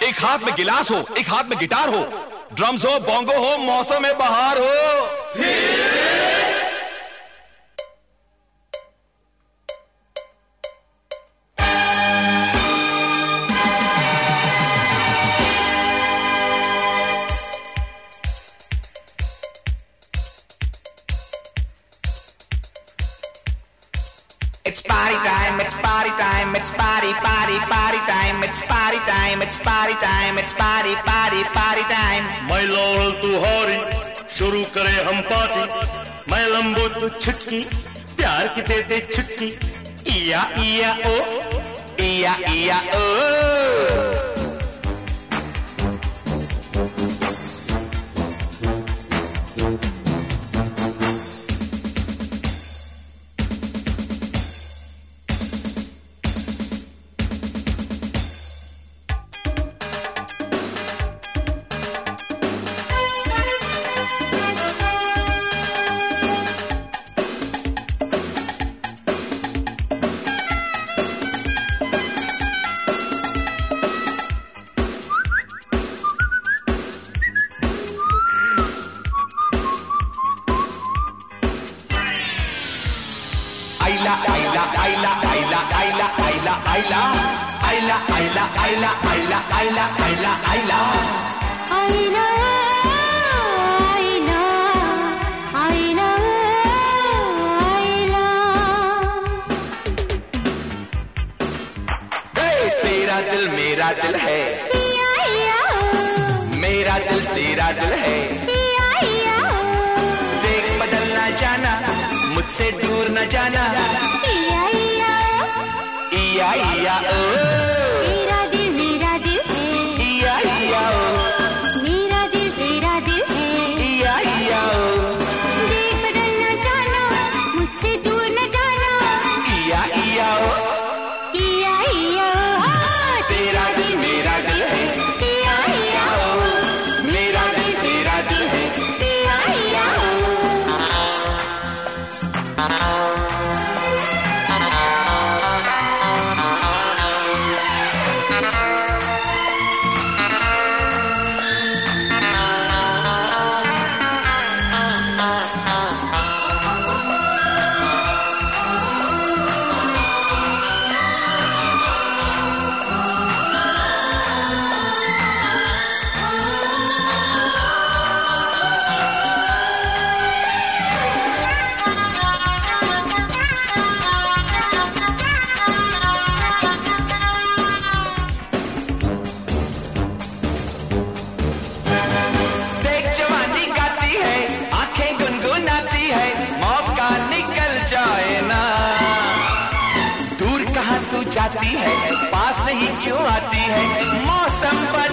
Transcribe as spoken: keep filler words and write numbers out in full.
एक हाथ में गिलास हो, एक हाथ में गिटार हो, ड्रम्स हो, बोंगो हो, मौसम में बहार हो। It's party time, it's party time, it's party, party, party time, it's party time, it's party time, it's party, party, party time. मैं लौल तू हौरी, शुरू करे हम पार्टी, मैं लंबू तू छुटकी, प्यार की दे दे छुटकी, इया इया ओ, इया इया ओ। Ayla, ayla, ayla, ayla, ayla, ayla, ayla, ayla, ayla, ayla, ayla, ayla, ayla, ayla. Ayla, ayla, ayla, ayla. Hey, तेरा दिल मेरा दिल है, इया इया ओ, मेरा दिल तेरा दिल है, इया इया ओ, देख बदल ना जाना, मुझसे दूर न जाना, इया इया ओ, इया इया ओ। तेरा दिल मेरा दिल है, इया इया ओ, मेरा दिल तेरा दिल है, इया इया ओ, देख बदल न जाना, मुझसे दूर न जाना, इया इया ओ। इया इया ओ, तेरा दिल मेरा दिल है, इया इया ओ, मेरा दिल तेरा दिल है, इया इया ओ। जाती है पास नहीं क्यों आती है, मौसम